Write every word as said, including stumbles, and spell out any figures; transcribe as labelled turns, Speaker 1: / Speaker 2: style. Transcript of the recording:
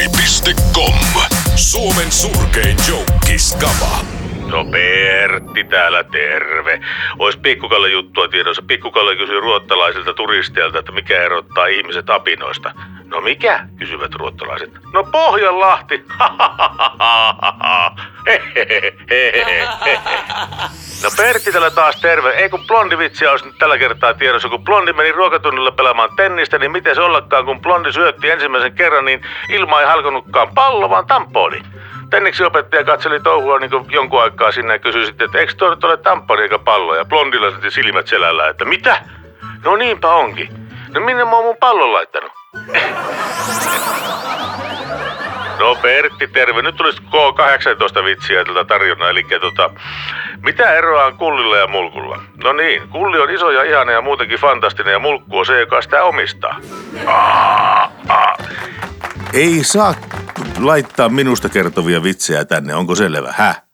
Speaker 1: Radionoili piste com. Suomen surkein joukkiskava.
Speaker 2: No Pertti täällä, terve. Ois Pikkukalle juttua tiedossa. Pikkukalle kysyi ruottalaisilta turisteilta, että mikä erottaa ihmiset apinoista. No mikä? Kysyvät ruottalaiset. No Pohjanlahti. No Pertti täällä taas terve. Ei kun blondivitsiä olisi nyt tällä kertaa tiedossa. Kun blondi meni ruokatunnilla pelaamaan tennistä, niin miten se ollakaan, kun blondi syötti ensimmäisen kerran, niin ilma ei halkonutkaan pallo, vaan tamponi. Tenniksi opettaja katseli touhua niin jonkun aikaa sinne ja kysyi sitten, että eikö toi nyt ole tamponi eikä pallo? Ja blondilla sitten silmät selällä, että mitä? No niinpä onkin. No minne mä oon mun pallon laittanut? No Pertti, terve. Nyt tulisi K kahdeksantoista vitsiä tältä tarjonnaa. Eli tota, mitä eroa on kullilla ja mulkulla? No niin, kulli on iso ja ihana ja muutenkin fantastinen ja mulkku on se, joka sitä omistaa. Aa, aa.
Speaker 3: Ei saa laittaa minusta kertovia vitsejä tänne, onko selvä? Häh?